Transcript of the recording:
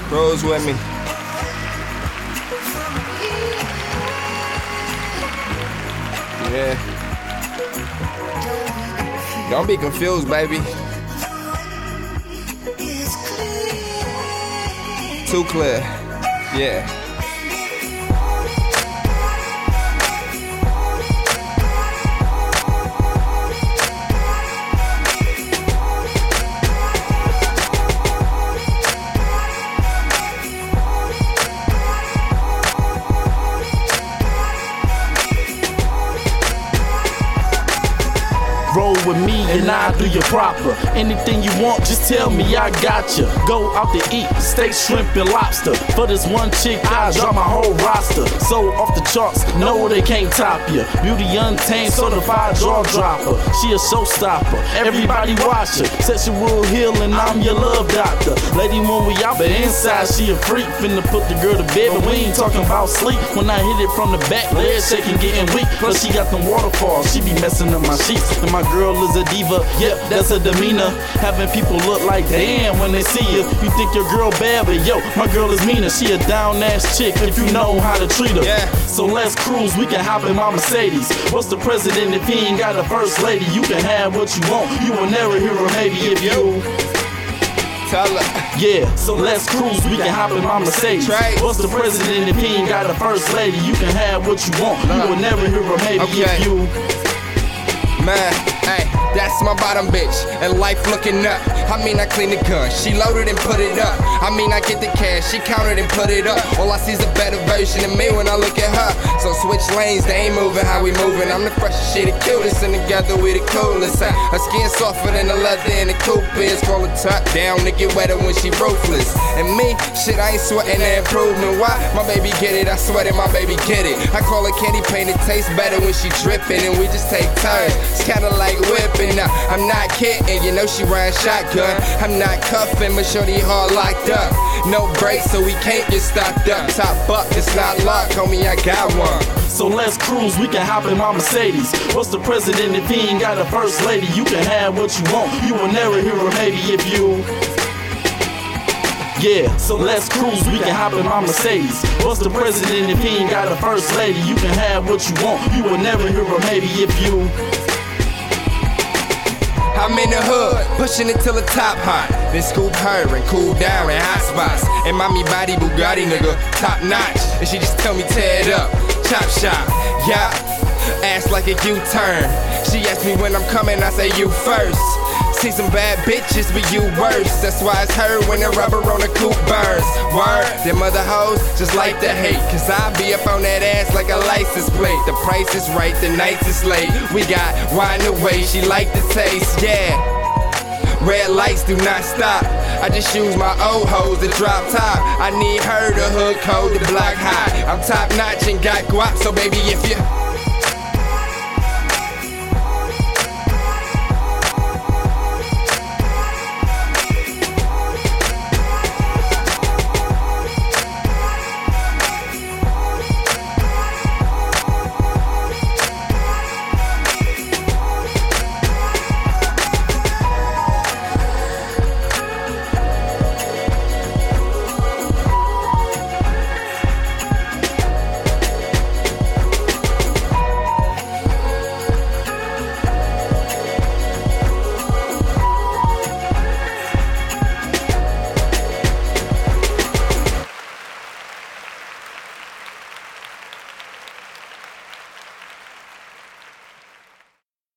Rose with me. Yeah. Don't be confused, baby. Too clear. Yeah. Roll with me and I'll do you proper. Anything you want, just tell me, I got you. Go out to eat, steak, shrimp, and lobster. For this one chick, I drop my whole roster. So off the charts, no, they can't top you. Beauty untamed, certified jaw dropper. She a showstopper, everybody watch her. Sexual healing, I'm your love doctor. Lady, when we out, but inside she a freak. Finna put the girl to bed, but we ain't talking about sleep. When I hit it from the back, legs shaking, getting weak. Plus she got them waterfalls, she be messing up my sheets. And my girl is a diva, yep, that's her demeanor. Having people look like damn when they see you. You think your girl bad, but yo, my girl is meaner. She a down ass chick if you know how to treat her. Yeah. So let's cruise, we can hop in my Mercedes. What's the president if he ain't got a first lady? You can have what you want, you will never hear her maybe if you tell her. Yeah, so let's cruise, we can hop in my Mercedes. What's the president if he ain't got a first lady? You can have what you want, you will never hear her maybe if you man, hey, that's my bottom bitch, and life looking up. I mean, I clean the gun, she loaded and put it up. I mean, I get the cash, she counted and put it up. All I see is a better version of me when I look at her. So switch lanes, they ain't moving how we moving. I'm the freshest, she the cutest, and together we the coolest. Her skin softer than the leather in the coupe is. Call her tuck down to get wetter when she ruthless. And me, shit, I ain't sweating the improvement. Why? My baby get it, I sweat it, my baby get it. I call her candy paint, it tastes better when she dripping, and we just take turns. It's kinda like whipping. Now, I'm not kidding, you know she riding shotgun. I'm not cuffing, but shorty hard locked up. No brakes, so we can't get stopped up. Top up, it's not locked, homie, I got one. So let's cruise, we can hop in my Mercedes. What's the president if he ain't got a first lady? You can have what you want, you will never hear her maybe if you yeah, so let's cruise, we can hop in my Mercedes. What's the president if he ain't got a first lady? You can have what you want, you will never hear her maybe if you I'm in the hood, pushing it till the top hot. Then scoop her and cool down in hot spots. And mommy body Bugatti nigga, top notch. And she just tell me tear it up, chop shop, yeah. Ass like a U-turn. She asked me when I'm coming, I say you first. See some bad bitches, but you worse. That's why it's her when the rubber on the coupe burns. Word, them other hoes just like to hate. Cause I be up on that ass like a license plate. The price is right, the night is late. We got wine away, she like the taste, yeah. Red lights do not stop. I just use my old hoes to drop top. I need her to hood code, the block high. I'm top notch and got guap, so baby if you